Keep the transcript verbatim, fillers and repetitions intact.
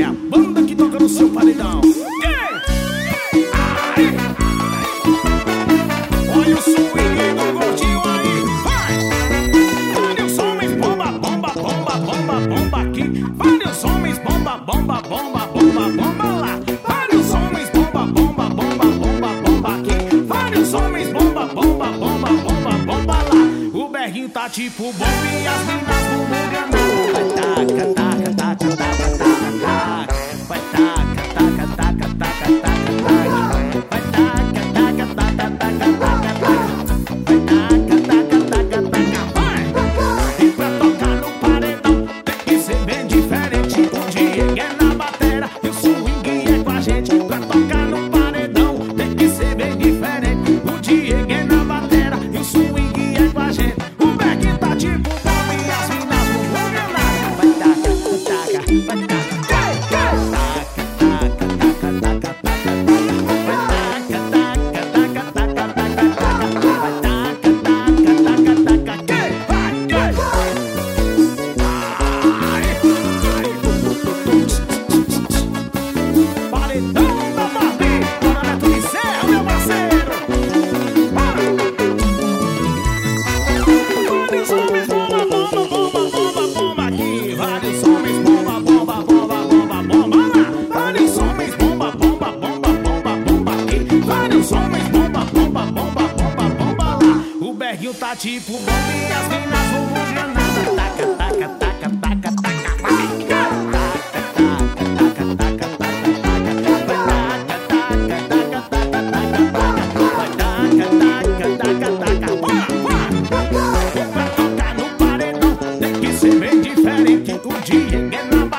É a banda que toca no seu paredão. Ai. Olha o swing do gordinho aí. Vai. Vários homens bomba, bomba, bomba, bomba, bomba aqui. Vários homens bomba, bomba, bomba, bomba, bomba lá. Vários homens bomba, bomba, bomba, bomba, bomba aqui. Vários homens bomba, bomba, bomba, bomba, bomba lá. O berrinho tá tipo bomba e as minas bumbum granada. Vai taca, taca, taca, taca, taca, taca. Vai taca, taca, taca, taca, taca, taca. Vai taca, taca, taca, taca, taca, taca. Vai taca, taca, taca, taca, vai. E pra tocar no paredão tem que ser bem diferente. O Diego é na batera e o swing é com a gente. Pra tocar no paredão tem que ser bem diferente. O Diego é na batera e o swing é com a gente. O Beck tá tipo bomba e as minas não vão ver nada. Vai taca, taca, vai taca. Paredão da Barbie, bora Neto Bezerra, meu parceiro. Vários homens bomba, bomba, bomba, bomba, bomba aqui. Vários homens bomba, bomba, bomba, bomba, bomba lá. Vários homens bomba, bomba, bomba, bomba, bomba aqui. Vários homens bomba, bomba, bomba, bomba, bomba lá. O berguinho tá tipo bomba e as minas vão granada. Taca, taca, taca, taca, taca, vai. Pra tocar no paredão tem que ser bem diferente. O Diego é na